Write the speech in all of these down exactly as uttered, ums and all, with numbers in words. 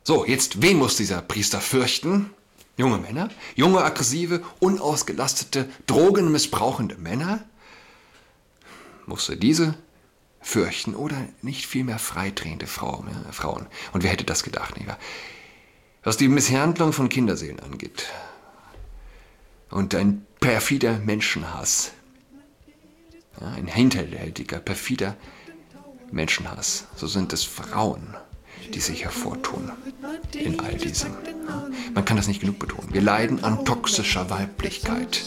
So, jetzt, wen muss dieser Priester fürchten? Junge Männer? Junge, aggressive, unausgelastete, drogenmissbrauchende Männer? Musste diese fürchten oder nicht vielmehr freidrehende Frauen? Ja, Frauen. Und wer hätte das gedacht, nicht wahr? Was die Misshandlung von Kinderseelen angeht und ein perfider Menschenhass, ja, ein hinterhältiger, perfider Menschenhass, so sind es Frauen, die sich hervortun in all diesem. Ja. Man kann das nicht genug betonen. Wir leiden an toxischer Weiblichkeit.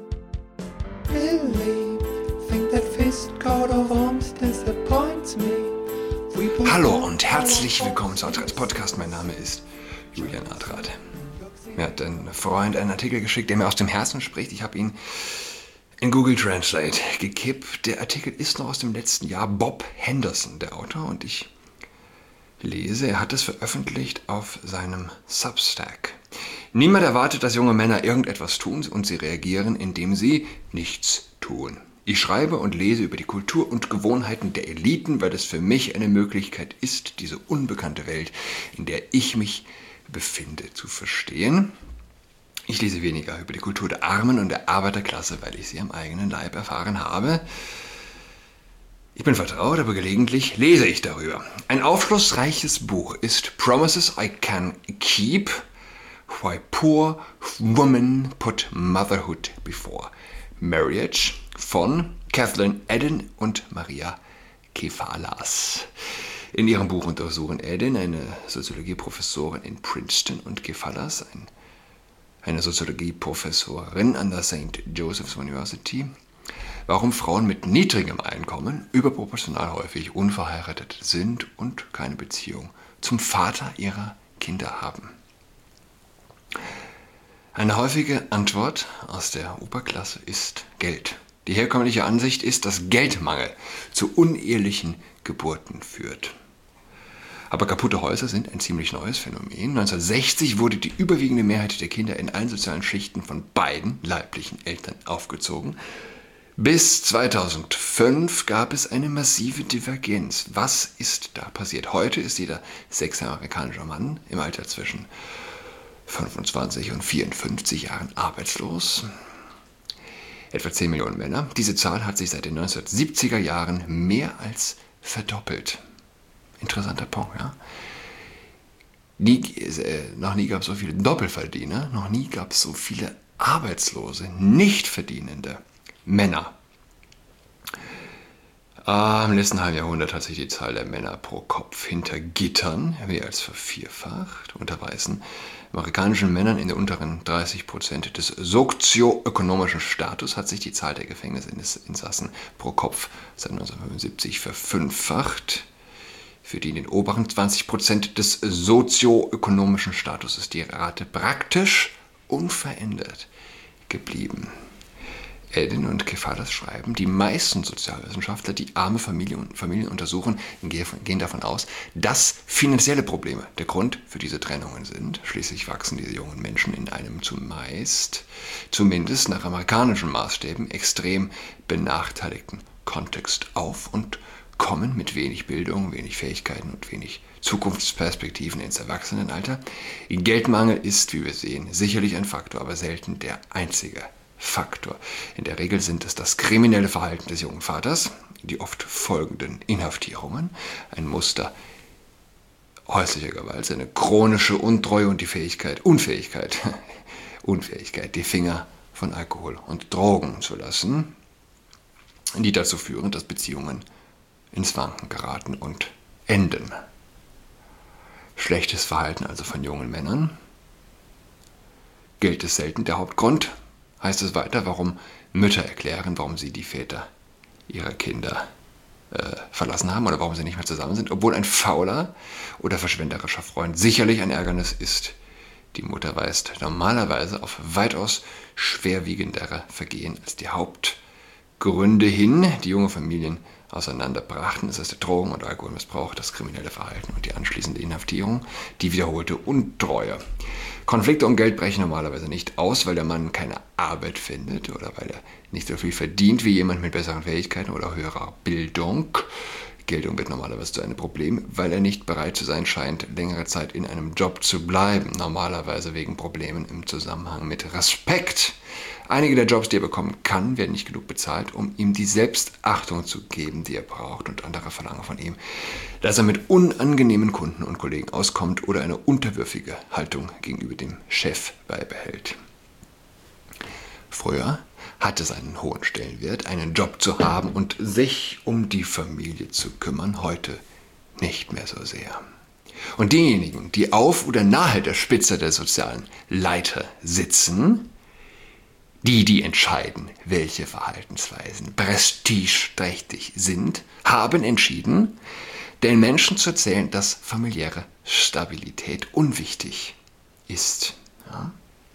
Hallo und herzlich willkommen zu Adrats Podcast. Mein Name ist Julian Adrat. Mir hat ein Freund einen Artikel geschickt, der mir aus dem Herzen spricht. Ich habe ihn in Google Translate gekippt. Der Artikel ist noch aus dem letzten Jahr. Bob Henderson, der Autor, und ich lese, er hat es veröffentlicht auf seinem Substack. Niemand erwartet, dass junge Männer irgendetwas tun und sie reagieren, indem sie nichts tun. Ich schreibe und lese über die Kultur und Gewohnheiten der Eliten, weil es für mich eine Möglichkeit ist, diese unbekannte Welt, in der ich mich befinde, zu verstehen. Ich lese weniger über die Kultur der Armen und der Arbeiterklasse, weil ich sie am eigenen Leib erfahren habe. Ich bin vertraut, aber gelegentlich lese ich darüber. Ein aufschlussreiches Buch ist Promises I Can Keep: Why Poor Women Put Motherhood Before Marriage von Kathleen Edin und Maria Kefalas. In ihrem Buch untersuchen Edin, eine Soziologieprofessorin in Princeton, und Kefalas, ein, eine Soziologieprofessorin an der Saint Joseph's University, warum Frauen mit niedrigem Einkommen überproportional häufig unverheiratet sind und keine Beziehung zum Vater ihrer Kinder haben. Eine häufige Antwort aus der Oberklasse ist Geld. Die herkömmliche Ansicht ist, dass Geldmangel zu unehelichen Geburten führt. Aber kaputte Häuser sind ein ziemlich neues Phänomen. neunzehnhundertsechzig wurde die überwiegende Mehrheit der Kinder in allen sozialen Schichten von beiden leiblichen Eltern aufgezogen. Bis zweitausendfünf gab es eine massive Divergenz. Was ist da passiert? Heute ist jeder sechste amerikanische Mann im Alter zwischen fünfundzwanzig und vierundfünfzig Jahren arbeitslos. Etwa zehn Millionen Männer. Diese Zahl hat sich seit den neunzehnhundertsiebziger Jahren mehr als verdoppelt. Interessanter Punkt, ja? Nie, äh, noch nie gab es so viele Doppelverdiener, noch nie gab es so viele arbeitslose, nicht verdienende Männer. Äh, Im letzten halben Jahrhundert hat sich die Zahl der Männer pro Kopf hinter Gittern mehr als vervierfacht. Unter weißen amerikanischen Männern in den unteren dreißig Prozent des sozioökonomischen Status hat sich die Zahl der Gefängnisinsassen pro Kopf seit neunzehnhundertfünfundsiebzig verfünffacht. Für die in den oberen zwanzig Prozent des sozioökonomischen Status ist die Rate praktisch unverändert geblieben. Edin und Kefalas schreiben, die meisten Sozialwissenschaftler, die arme Familien, Familien untersuchen, gehen davon aus, dass finanzielle Probleme der Grund für diese Trennungen sind. Schließlich wachsen diese jungen Menschen in einem zumeist, zumindest nach amerikanischen Maßstäben, extrem benachteiligten Kontext auf und kommen mit wenig Bildung, wenig Fähigkeiten und wenig Zukunftsperspektiven ins Erwachsenenalter. Geldmangel ist, wie wir sehen, sicherlich ein Faktor, aber selten der einzige Faktor. In der Regel sind es das kriminelle Verhalten des jungen Vaters, die oft folgenden Inhaftierungen, ein Muster häuslicher Gewalt, seine chronische Untreue und die Fähigkeit, Unfähigkeit, Unfähigkeit, die Finger von Alkohol und Drogen zu lassen, die dazu führen, dass Beziehungen ins Wanken geraten und enden. Schlechtes Verhalten also von jungen Männern. Geld ist selten der Hauptgrund. Heißt es weiter, warum Mütter erklären, warum sie die Väter ihrer Kinder äh, verlassen haben oder warum sie nicht mehr zusammen sind, obwohl ein fauler oder verschwenderischer Freund sicherlich ein Ärgernis ist. Die Mutter weist normalerweise auf weitaus schwerwiegendere Vergehen als die Hauptgründe hin, die junge Familien auseinanderbrachten. Es ist der Drogen- und Alkoholmissbrauch, das kriminelle Verhalten und die anschließende Inhaftierung, die wiederholte Untreue. Konflikte um Geld brechen normalerweise nicht aus, weil der Mann keine Arbeit findet oder weil er nicht so viel verdient wie jemand mit besseren Fähigkeiten oder höherer Bildung. Geltung wird normalerweise zu einem Problem, weil er nicht bereit zu sein scheint, längere Zeit in einem Job zu bleiben. Normalerweise wegen Problemen im Zusammenhang mit Respekt. Einige der Jobs, die er bekommen kann, werden nicht genug bezahlt, um ihm die Selbstachtung zu geben, die er braucht. Und andere verlangen von ihm, dass er mit unangenehmen Kunden und Kollegen auskommt oder eine unterwürfige Haltung gegenüber dem Chef beibehält. Früher hatte es einen hohen Stellenwert, einen Job zu haben und sich um die Familie zu kümmern, heute nicht mehr so sehr. Und diejenigen, die auf oder nahe der Spitze der sozialen Leiter sitzen, die, die entscheiden, welche Verhaltensweisen prestigeträchtig sind, haben entschieden, den Menschen zu erzählen, dass familiäre Stabilität unwichtig ist. Ja?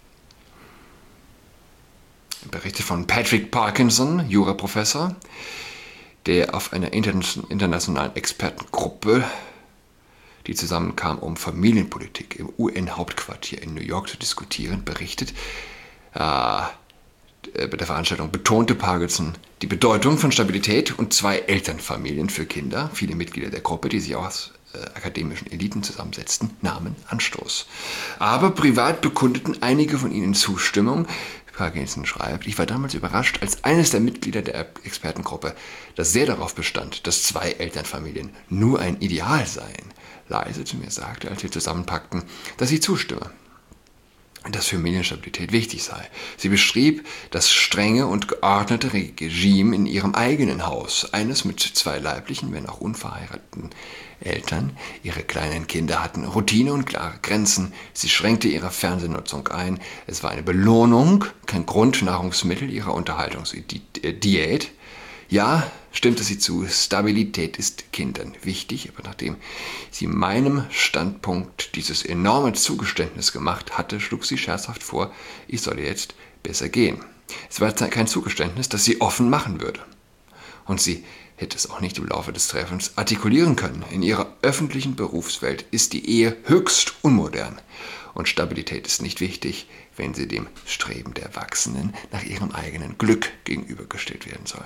Berichte von Patrick Parkinson, Juraprofessor, der auf einer internationalen Expertengruppe, die zusammenkam, um Familienpolitik im U N-Hauptquartier in New York zu diskutieren, berichtet. Äh, bei der Veranstaltung betonte Parkinson die Bedeutung von Stabilität und zwei Elternfamilien für Kinder. Viele Mitglieder der Gruppe, die sich aus äh, akademischen Eliten zusammensetzten, nahmen Anstoß. Aber privat bekundeten einige von ihnen Zustimmung. Parkinson schreibt, ich war damals überrascht, als eines der Mitglieder der Expertengruppe, das sehr darauf bestand, dass zwei Elternfamilien nur ein Ideal seien, leise zu mir sagte, als wir zusammenpackten, dass sie zustimme, dass Familienstabilität wichtig sei. Sie beschrieb das strenge und geordnete Regime in ihrem eigenen Haus, eines mit zwei leiblichen, wenn auch unverheirateten Eltern. Ihre kleinen Kinder hatten Routine und klare Grenzen. Sie schränkte ihre Fernsehnutzung ein. Es war eine Belohnung, kein Grundnahrungsmittel ihrer Unterhaltungsdiät. Ja, stimmte sie zu, Stabilität ist Kindern wichtig, aber nachdem sie meinem Standpunkt dieses enorme Zugeständnis gemacht hatte, schlug sie scherzhaft vor, ich solle jetzt besser gehen. Es war kein Zugeständnis, das sie offen machen würde. Und sie hätte es auch nicht im Laufe des Treffens artikulieren können. In ihrer öffentlichen Berufswelt ist die Ehe höchst unmodern. Und Stabilität ist nicht wichtig, wenn sie dem Streben der Erwachsenen nach ihrem eigenen Glück gegenübergestellt werden soll.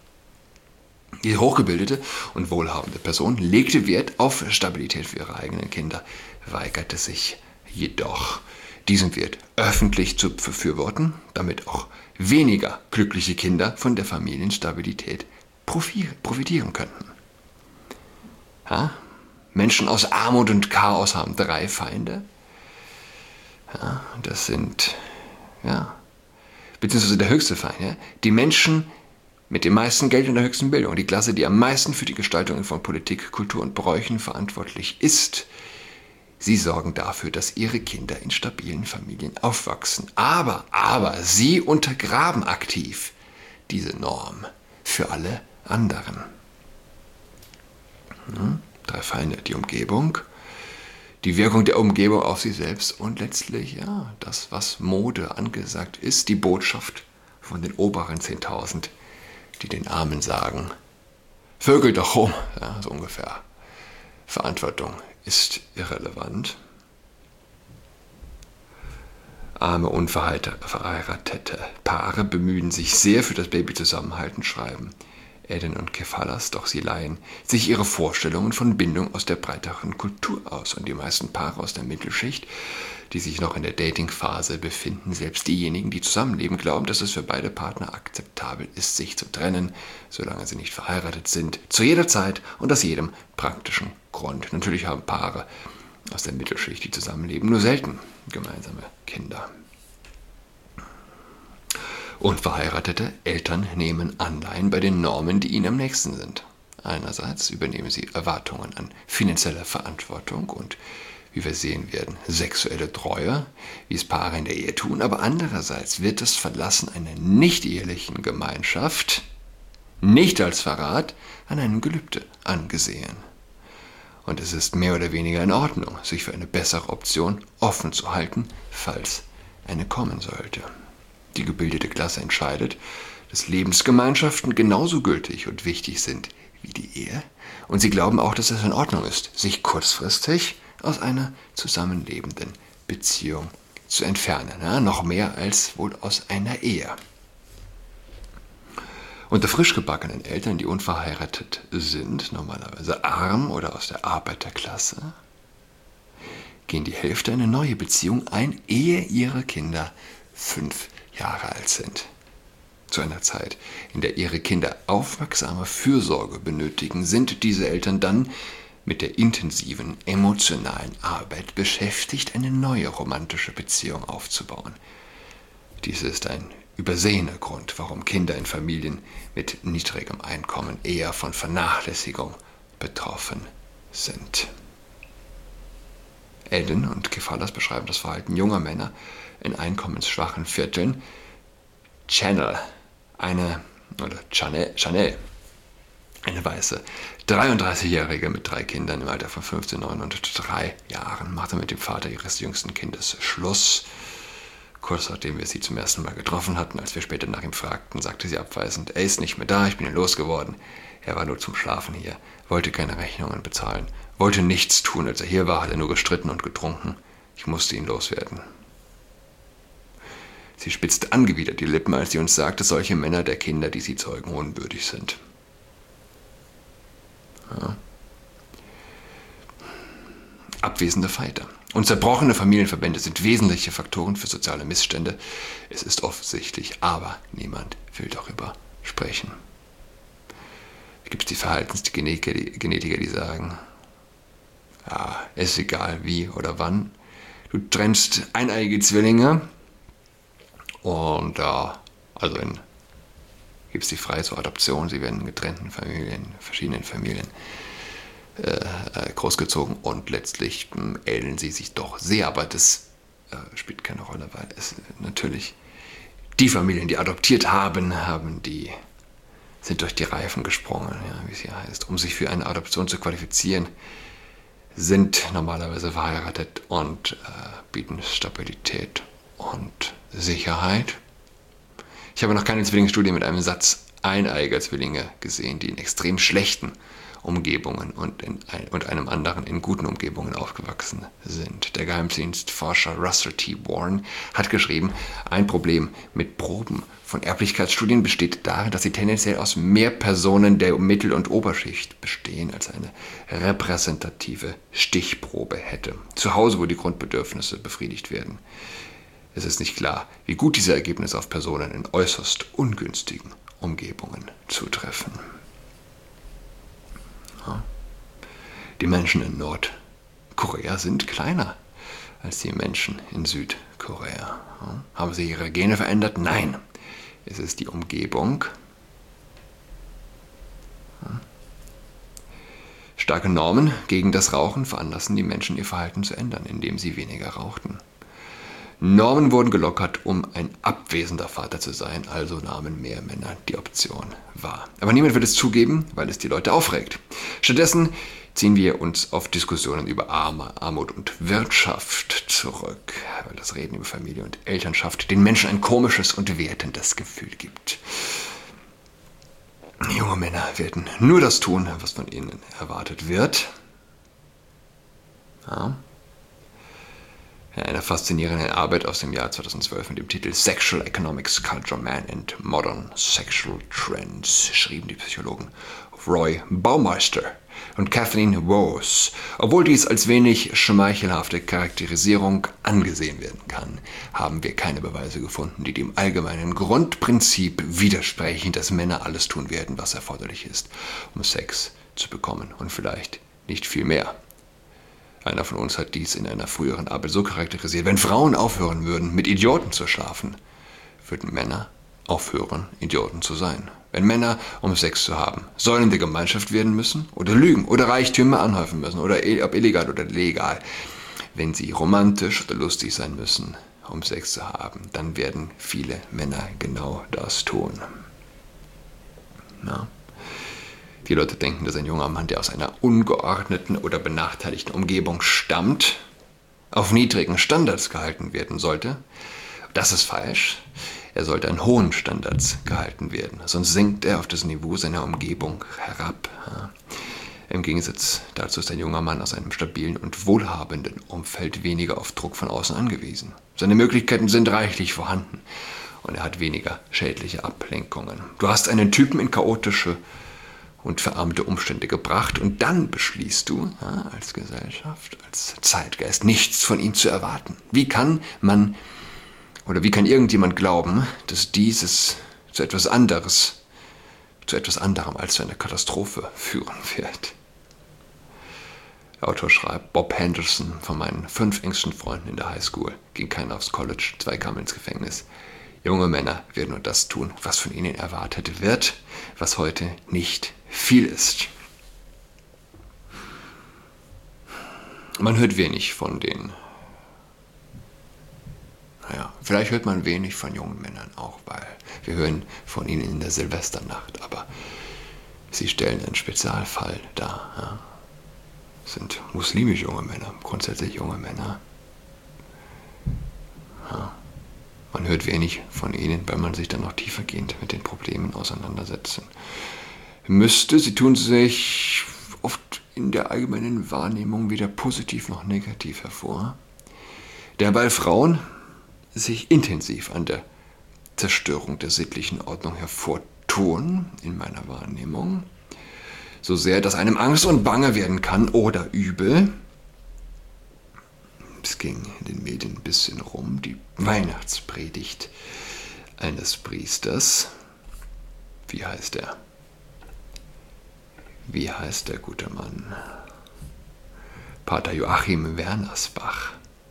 Die hochgebildete und wohlhabende Person legte Wert auf Stabilität für ihre eigenen Kinder, weigerte sich jedoch, diesen Wert öffentlich zu befürworten, damit auch weniger glückliche Kinder von der Familienstabilität profitieren könnten. Ja? Menschen aus Armut und Chaos haben drei Feinde. Ja, das sind, ja, beziehungsweise der höchste Feind, ja? Die Menschen mit dem meisten Geld und der höchsten Bildung, die Klasse, die am meisten für die Gestaltung von Politik, Kultur und Bräuchen verantwortlich ist. Sie sorgen dafür, dass ihre Kinder in stabilen Familien aufwachsen. Aber, aber, sie untergraben aktiv diese Norm für alle anderen. Hm? Drei Feinde, die Umgebung, die Wirkung der Umgebung auf sie selbst und letztlich, ja, das, was Mode angesagt ist, die Botschaft von den oberen zehntausend, die den Armen sagen, vögel doch rum, ja, so ungefähr. Verantwortung ist irrelevant. Arme, unverheiratete Paare bemühen sich sehr für das Babyzusammenhalten, schreiben Eden und Kefalas, doch sie leihen sich ihre Vorstellungen von Bindung aus der breiteren Kultur aus. Und die meisten Paare aus der Mittelschicht, die sich noch in der Dating-Phase befinden, selbst diejenigen, die zusammenleben, glauben, dass es für beide Partner akzeptabel ist, sich zu trennen, solange sie nicht verheiratet sind, zu jeder Zeit und aus jedem praktischen Grund. Natürlich haben Paare aus der Mittelschicht, die zusammenleben, nur selten gemeinsame Kinder. Unverheiratete Eltern nehmen Anleihen bei den Normen, die ihnen am nächsten sind. Einerseits übernehmen sie Erwartungen an finanzielle Verantwortung und, wie wir sehen werden, sexuelle Treue, wie es Paare in der Ehe tun, aber andererseits wird das Verlassen einer nicht-ehelichen Gemeinschaft nicht als Verrat an einem Gelübde angesehen. Und es ist mehr oder weniger in Ordnung, sich für eine bessere Option offen zu halten, falls eine kommen sollte. Die gebildete Klasse entscheidet, dass Lebensgemeinschaften genauso gültig und wichtig sind wie die Ehe. Und sie glauben auch, dass es in Ordnung ist, sich kurzfristig aus einer zusammenlebenden Beziehung zu entfernen. Ja, noch mehr als wohl aus einer Ehe. Unter frisch gebackenen Eltern, die unverheiratet sind, normalerweise arm oder aus der Arbeiterklasse, gehen die Hälfte eine neue Beziehung ein, ehe ihre Kinder fünf Jahre alt sind. Zu einer Zeit, in der ihre Kinder aufmerksame Fürsorge benötigen, sind diese Eltern dann mit der intensiven emotionalen Arbeit beschäftigt, eine neue romantische Beziehung aufzubauen. Dies ist ein übersehener Grund, warum Kinder in Familien mit niedrigem Einkommen eher von Vernachlässigung betroffen sind. Ellen und Kefalas beschreiben das Verhalten junger Männer in einkommensschwachen Vierteln. Channel, eine, oder Chanel, Chanel, eine weiße dreiunddreißigjährige mit drei Kindern im Alter von fünfzehn, neun und drei Jahren, machte mit dem Vater ihres jüngsten Kindes Schluss. Kurz nachdem wir sie zum ersten Mal getroffen hatten, als wir später nach ihm fragten, sagte sie abweisend: Er ist nicht mehr da, ich bin ihn losgeworden. Er war nur zum Schlafen hier, wollte keine Rechnungen bezahlen, wollte nichts tun. Als er hier war, hat er nur gestritten und getrunken. Ich musste ihn loswerden. Sie spitzte angewidert die Lippen, als sie uns sagte, solche Männer der Kinder, die sie zeugen, unwürdig sind. Ja. Abwesende Väter und zerbrochene Familienverbände sind wesentliche Faktoren für soziale Missstände. Es ist offensichtlich, aber niemand will darüber sprechen. Es gibt die Verhaltensgenetiker, die, Genetiker, die sagen, ja, es ist egal wie oder wann. Du trennst eineige Zwillinge und ja, also in, gibst sie frei zur Adoption. Sie werden in getrennten Familien, verschiedenen Familien äh, großgezogen und letztlich äh, ähneln sie sich doch sehr, aber das äh, spielt keine Rolle, weil es natürlich die Familien, die adoptiert haben, haben die sind durch die Reifen gesprungen, ja, wie es hier heißt, um sich für eine Adoption zu qualifizieren, sind normalerweise verheiratet und äh, bieten Stabilität und Sicherheit. Ich habe noch keine Zwillingsstudie mit einem Satz eineiiger Zwillinge gesehen, die in extrem schlechten Umgebungen und, in ein, und einem anderen in guten Umgebungen aufgewachsen sind. Der Geheimdienstforscher Russell T. Warren hat geschrieben, ein Problem mit Proben von Erblichkeitsstudien besteht darin, dass sie tendenziell aus mehr Personen der Mittel- und Oberschicht bestehen, als eine repräsentative Stichprobe hätte. Zu Hause, wo die Grundbedürfnisse befriedigt werden. Es ist nicht klar, wie gut diese Ergebnisse auf Personen in äußerst ungünstigen Umgebungen zutreffen. Ja. Die Menschen in Nordkorea sind kleiner als die Menschen in Südkorea. Ja. Haben sie ihre Gene verändert? Nein. Es ist die Umgebung. Ja. Starke Normen gegen das Rauchen veranlassen die Menschen, ihr Verhalten zu ändern, indem sie weniger rauchten. Normen wurden gelockert, um ein abwesender Vater zu sein, also nahmen mehr Männer die Option wahr. Aber niemand will es zugeben, weil es die Leute aufregt. Stattdessen ziehen wir uns auf Diskussionen über Armut und Wirtschaft zurück, weil das Reden über Familie und Elternschaft den Menschen ein komisches und wertendes Gefühl gibt. Junge Männer werden nur das tun, was von ihnen erwartet wird. Ja. In einer faszinierenden Arbeit aus dem Jahr zweitausendzwölf mit dem Titel Sexual Economics, Culture, Man and Modern Sexual Trends schrieben die Psychologen Roy Baumeister und Kathleen Woese. Obwohl dies als wenig schmeichelhafte Charakterisierung angesehen werden kann, haben wir keine Beweise gefunden, die dem allgemeinen Grundprinzip widersprechen, dass Männer alles tun werden, was erforderlich ist, um Sex zu bekommen und vielleicht nicht viel mehr. Einer von uns hat dies in einer früheren Arbeit so charakterisiert: Wenn Frauen aufhören würden, mit Idioten zu schlafen, würden Männer aufhören, Idioten zu sein. Wenn Männer, um Sex zu haben, Säulen der Gemeinschaft werden müssen oder lügen oder Reichtümer anhäufen müssen, oder ob illegal oder legal, wenn sie romantisch oder lustig sein müssen, um Sex zu haben, dann werden viele Männer genau das tun. Ja. Die Leute denken, dass ein junger Mann, der aus einer ungeordneten oder benachteiligten Umgebung stammt, auf niedrigen Standards gehalten werden sollte. Das ist falsch. Er sollte an hohen Standards gehalten werden, sonst sinkt er auf das Niveau seiner Umgebung herab. Im Gegensatz dazu ist ein junger Mann aus einem stabilen und wohlhabenden Umfeld weniger auf Druck von außen angewiesen. Seine Möglichkeiten sind reichlich vorhanden und er hat weniger schädliche Ablenkungen. Du hast einen Typen in chaotische und verarmte Umstände gebracht und dann beschließt du, ja, als Gesellschaft, als Zeitgeist, nichts von ihm zu erwarten. Wie kann man oder wie kann irgendjemand glauben, dass dieses zu etwas anderes, zu etwas anderem als zu einer Katastrophe führen wird? Der Autor schreibt, Bob Henderson von meinen fünf engsten Freunden in der Highschool ging keiner aufs College, zwei kamen ins Gefängnis. Junge Männer werden nur das tun, was von ihnen erwartet wird, was heute nicht viel ist. Man hört wenig von den, naja, vielleicht hört man wenig von jungen Männern auch, weil wir hören von ihnen in der Silvesternacht, aber sie stellen einen Spezialfall dar. Ja. Das sind muslimisch junge Männer, grundsätzlich junge Männer. Ja. Man hört wenig von ihnen, weil man sich dann noch tiefergehend mit den Problemen auseinandersetzen müsste. Sie tun sich oft in der allgemeinen Wahrnehmung weder positiv noch negativ hervor. Derweil Frauen sich intensiv an der Zerstörung der sittlichen Ordnung hervortun, in meiner Wahrnehmung, so sehr, dass einem Angst und Bange werden kann oder übel. Es ging in den Medien ein bisschen rum, die Weihnachtspredigt eines Priesters. Wie heißt er? Wie heißt der gute Mann? Pater Joachim Wernersbach.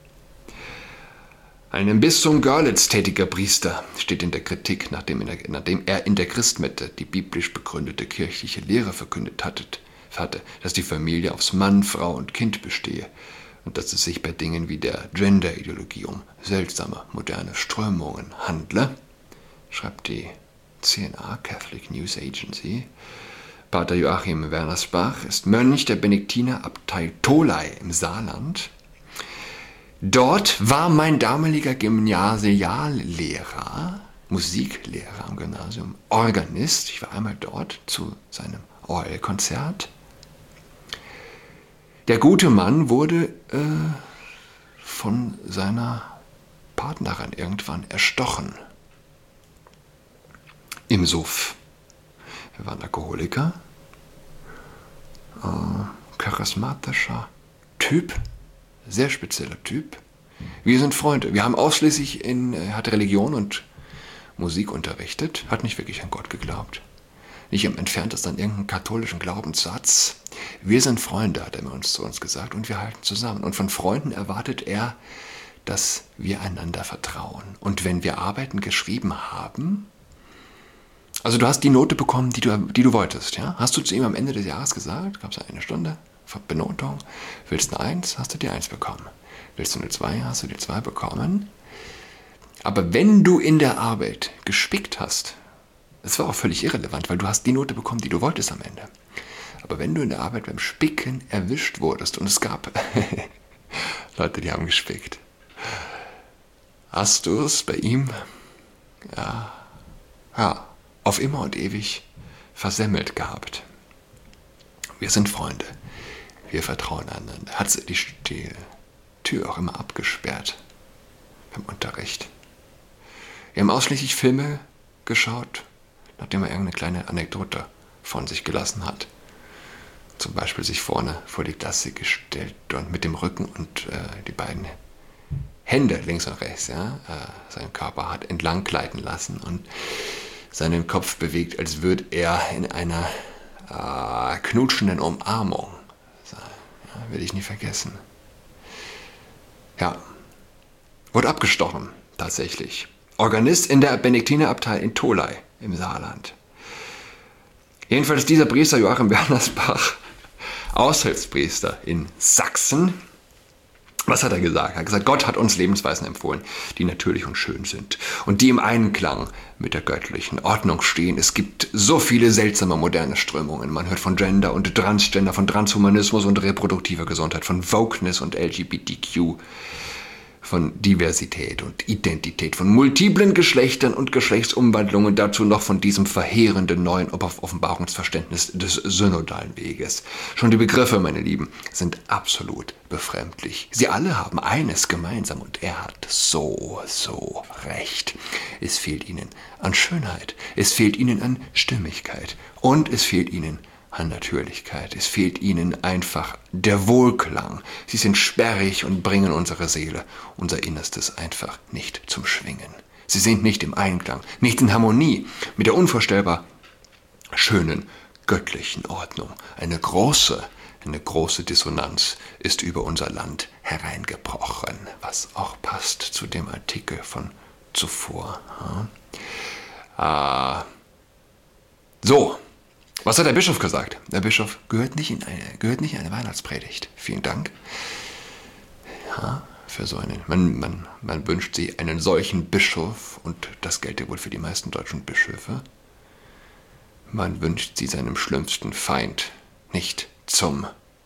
Ein im Bistum Görlitz tätiger Priester steht in der Kritik, nachdem, in der, nachdem er in der Christmette die biblisch begründete kirchliche Lehre verkündet hatte, hatte, dass die Familie aus Mann, Frau und Kind bestehe und dass es sich bei Dingen wie der Gender-Ideologie um seltsame, moderne Strömungen handle, schreibt die C N A, Catholic News Agency. Pater Joachim Wernersbach ist Mönch der Benediktinerabtei Tholey im Saarland. Dort war mein damaliger Gymnasiallehrer, Musiklehrer am Gymnasium, Organist. Ich war einmal dort zu seinem Orgelkonzert. Der gute Mann wurde äh, von seiner Partnerin irgendwann erstochen. Im Suff. Er war ein Alkoholiker. Äh, charismatischer Typ. Sehr spezieller Typ. Wir sind Freunde. Wir haben ausschließlich in, er hat Religion und Musik unterrichtet. Hat nicht wirklich an Gott geglaubt. Nicht im Entferntesten an irgendeinen katholischen Glaubenssatz. Wir sind Freunde, hat er uns zu uns gesagt, und wir halten zusammen. Und von Freunden erwartet er, dass wir einander vertrauen. Und wenn wir Arbeiten geschrieben haben, also du hast die Note bekommen, die du, die du wolltest, ja? Hast du zu ihm am Ende des Jahres gesagt, gab es eine Stunde Benotung, willst du eine Eins, hast du die Eins bekommen. Willst du eine Zwei, hast du die Zwei bekommen. Aber wenn du in der Arbeit gespickt hast, das war auch völlig irrelevant, weil du hast die Note bekommen, die du wolltest am Ende. Aber wenn du in der Arbeit beim Spicken erwischt wurdest, und es gab Leute, die haben gespickt, hast du es bei ihm ja, ja, auf immer und ewig versemmelt gehabt. Wir sind Freunde. Wir vertrauen einander. Hat die, die Tür auch immer abgesperrt beim Unterricht. Wir haben ausschließlich Filme geschaut, nachdem er irgendeine kleine Anekdote von sich gelassen hat. Zum Beispiel sich vorne vor die Klasse gestellt und mit dem Rücken und äh, die beiden Hände links und rechts, ja, äh, seinen Körper hat entlang gleiten lassen und seinen Kopf bewegt, als würde er in einer äh, knutschenden Umarmung sein. Ja, werde ich nie vergessen. Ja, wurde abgestochen, tatsächlich. Organist in der Benediktinerabtei in Tholey im Saarland. Jedenfalls dieser Priester Joachim Wernersbach, Aushilfspriester in Sachsen. Was hat er gesagt? Er hat gesagt, Gott hat uns Lebensweisen empfohlen, die natürlich und schön sind und die im Einklang mit der göttlichen Ordnung stehen. Es gibt so viele seltsame moderne Strömungen. Man hört von Gender und Transgender, von Transhumanismus und reproduktiver Gesundheit, von Wokeness und L G B T Q, von Diversität und Identität, von multiplen Geschlechtern und Geschlechtsumwandlungen, dazu noch von diesem verheerenden neuen Offenbarungsverständnis des synodalen Weges. Schon die Begriffe, meine Lieben, sind absolut befremdlich. Sie alle haben eines gemeinsam und er hat so, so recht. Es fehlt ihnen an Schönheit, es fehlt ihnen an Stimmigkeit und es fehlt ihnen an Natürlichkeit. Es fehlt ihnen einfach der Wohlklang. Sie sind sperrig und bringen unsere Seele, unser Innerstes einfach nicht zum Schwingen. Sie sind nicht im Einklang, nicht in Harmonie mit der unvorstellbar schönen, göttlichen Ordnung. Eine große, eine große Dissonanz ist über unser Land hereingebrochen, was auch passt zu dem Artikel von zuvor. Ah. So. Was hat der Bischof gesagt? Der Bischof gehört nicht in eine, gehört nicht in eine Weihnachtspredigt. Vielen Dank. Ja, für so einen, man, man, man wünscht sich einen solchen Bischof, und das gelte wohl für die meisten deutschen Bischöfe. Man wünscht sie seinem schlimmsten Feind nicht zum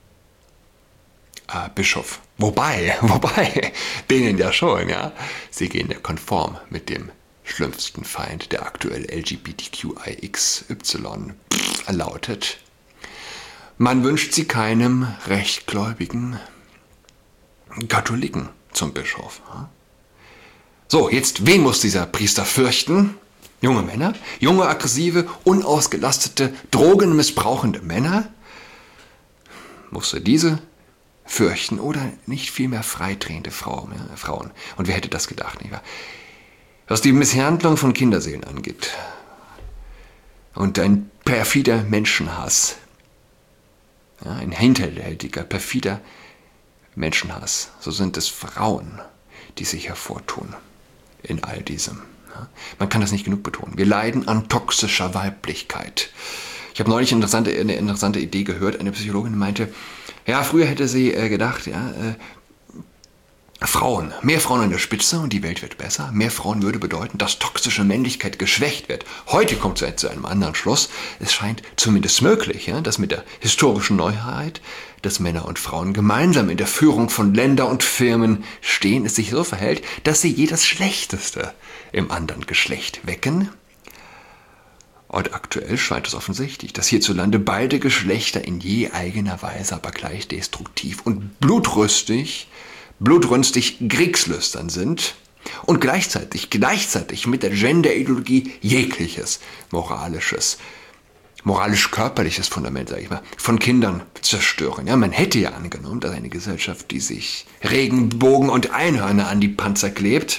äh, Bischof. Wobei, wobei, denen ja schon, ja. Sie gehen ja konform mit dem schlimmsten Feind, der aktuell L G B T Q I X Y lautet. Man wünscht sie keinem rechtgläubigen Katholiken zum Bischof. So, jetzt, wen muss dieser Priester fürchten? Junge Männer? Junge, aggressive, unausgelastete, drogenmissbrauchende Männer? Muss er diese fürchten oder nicht vielmehr freidrehende Frauen? Und wer hätte das gedacht, nicht wahr? Was die Misshandlung von Kinderseelen angeht und ein perfider Menschenhass, ja, ein hinterhältiger, perfider Menschenhass, so sind es Frauen, die sich hervortun in all diesem. Ja. Man kann das nicht genug betonen. Wir leiden an toxischer Weiblichkeit. Ich habe neulich eine interessante, eine interessante Idee gehört. Eine Psychologin meinte, ja, früher hätte sie äh, gedacht, ja, äh, Frauen, mehr Frauen an der Spitze und die Welt wird besser. Mehr Frauen würde bedeuten, dass toxische Männlichkeit geschwächt wird. Heute kommt sie zu einem anderen Schluss. Es scheint zumindest möglich, ja, dass mit der historischen Neuheit, dass Männer und Frauen gemeinsam in der Führung von Ländern und Firmen stehen, es sich so verhält, dass sie jedes Schlechteste im anderen Geschlecht wecken. Und aktuell scheint es offensichtlich, dass hierzulande beide Geschlechter in je eigener Weise, aber gleich destruktiv und blutrünstig blutrünstig kriegslüstern sind und gleichzeitig, gleichzeitig mit der Gender-Ideologie jegliches moralisches, moralisch-körperliches Fundament, sage ich mal, von Kindern zerstören. Ja, man hätte ja angenommen, dass eine Gesellschaft, die sich Regenbogen und Einhörner an die Panzer klebt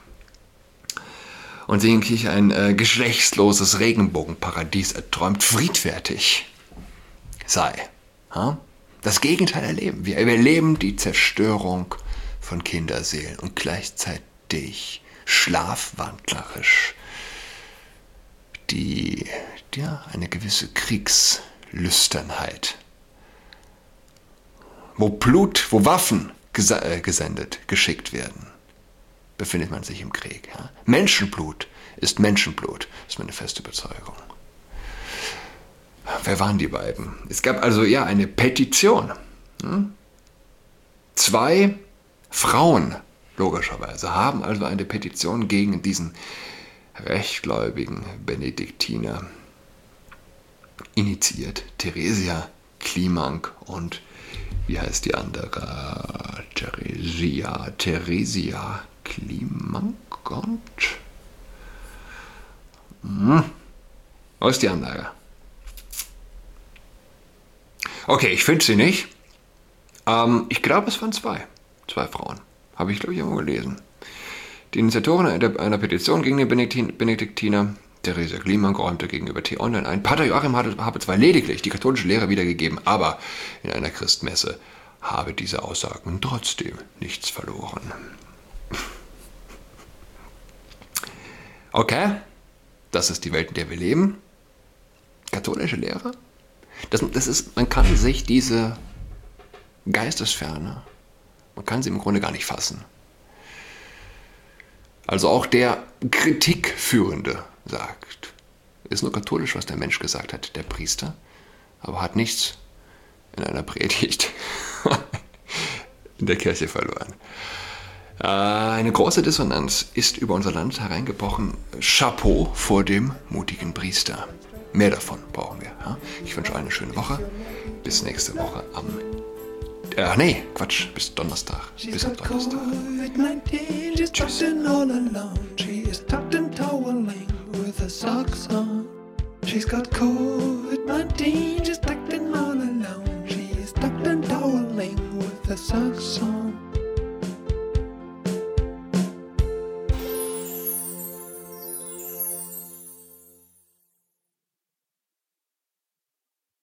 und sich ein äh, geschlechtsloses Regenbogenparadies erträumt, friedfertig sei. Ha? Das Gegenteil erleben wir. Wir erleben die Zerstörung von Kinderseelen und gleichzeitig schlafwandlerisch die, ja, eine gewisse Kriegslüsternheit. Wo Blut, wo Waffen ges- äh, gesendet, geschickt werden, befindet man sich im Krieg. Ja? Menschenblut ist Menschenblut, ist meine feste Überzeugung. Wer waren die beiden? Es gab also ja eine Petition. Hm? Zwei Frauen, logischerweise, haben also eine Petition gegen diesen rechtgläubigen Benediktiner initiiert. Theresia Klimank und wie heißt die andere? Theresia, Theresia Klimank und hm. Wo ist die andere? Okay, ich finde sie nicht. Ähm, ich glaube, es waren zwei. Zwei Frauen. Habe ich, glaube ich, irgendwo gelesen. Die Initiatorin einer, einer Petition gegen den Benediktin, Benediktiner, Theresia Klimank, räumte gegenüber T-Online ein, Pater Joachim hatte, habe zwar lediglich die katholische Lehre wiedergegeben, aber in einer Christmesse habe diese Aussagen trotzdem nichts verloren. Okay, das ist die Welt, in der wir leben. Katholische Lehre? Das, das ist, man kann sich diese Geistesferne, man kann sie im Grunde gar nicht fassen. Also auch der Kritikführende sagt, ist nur katholisch, was der Mensch gesagt hat, der Priester, aber hat nichts in einer Predigt in der Kirche verloren. Äh, Eine große Dissonanz ist über unser Land hereingebrochen. Chapeau vor dem mutigen Priester. Mehr davon brauchen wir. Ja? Ich wünsche euch eine schöne Woche. Bis nächste Woche am... Ach nee, Quatsch. Bis Donnerstag. Bis am Donnerstag. She's got covid nineteen, she's tucked in all alone. She is tucked and toweling with her socks on.